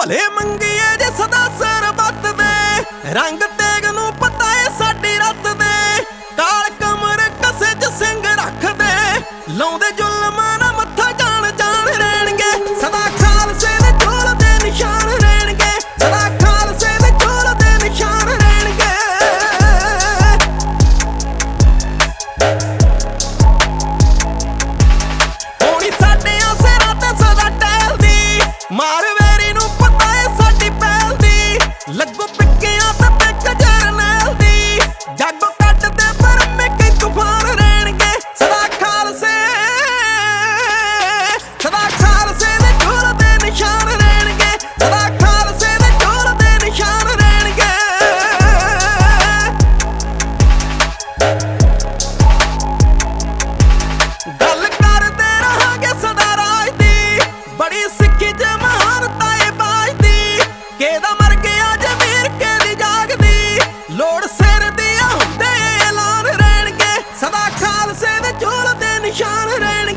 ਭਲੇ ਮੰਗੀਏ ਜੇ ਸਦਾ ਸਰਬੱਤ ਦੇ ਰੰਗ ਤੇਗ ਨੂੰ ਪਤਾ ਏ ਸਾਡੀ ਰੱਤ ਦੇ ਕਾਲ ਕਮਰ ਕਸੇ ਚ ਸਿੰਘ ਰੱਖਦੇ ਲਾਉਂਦੇ ਜ਼ੁਲਮਾਂ ਨਾ ਮੱਥਾ ਜਾਣ ਜਾਣ ਰਹਿਣਗੇ ਸਦਾ ਖਾਲਸੇ ਦੇ ਝੋਲ ਦੇ ਨਿਸ਼ਾਨ ਰਹਿਣਗੇ ਸਦਾ ਖਾਲਸੇ ਦੇ ਝੋਲ ਦੇ ਨਿਸ਼ਾਨ ਰਹਿਣਗੇ ਹੋਣੀ ਸਾਡਿਆਂ ਸਿਰਾਂ ਤੇ ਸਦਾ ਟਹਿਲਦੀ ਮਾਰ ਵੇਰੀ ਨੂੰ ਪਤਾ ਏ ਸਾਡੀ ਪਹਿਲ ਦੀ ਲੱਗੂ ਪਿੱਕਿਆਂ ਤੇ ਪਿੱਕ ਜਰਨੈਲ ਦੀ ਜਾਗੋ ਕੱਢਦੇ ਪਰ ਮੇਕੇ ਤੂਫਾਨ ਰਹਿਣਗੇ ਸਦਾ ਖਾਲਸੇ ਦੇ ਝੋਲ ਦੇ ਨਿਸ਼ਾਨ ਰਹਿਣਗੇ ਸਦਾ ਖਾਲਸੇ ਦੇ ਝੋਲ ਦੇ ਨਿਸ਼ਾਨ ਰਹਿਣਗੇ ਗੱਲ ਕਰਦੇ ਰਹਾਂਗੇ ਸਦਾ ਰਾਜ ਦੀ ਬੜੀ ਸਿੱਖੀ ਚ ਮਹਾਨਤਾ ਏ ਬਾਜ ਦੀ ਕਿਹਦਾ ਮਰ ਗਿਆ ਜਮੀਰ ਕਿਹਦੀ ਜਾਗਦੀ ਲੋੜ ਸਿਰ ਦੀ ਹੁੰਦੇ ਐਲਾਨ ਰਹਿਣਗੇ ਸਦਾ ਖਾਲਸੇ ਦੇ ਝੋਲ ਦੇ ਨਿਸ਼ਾਨ ਰਹਿਣਗੇ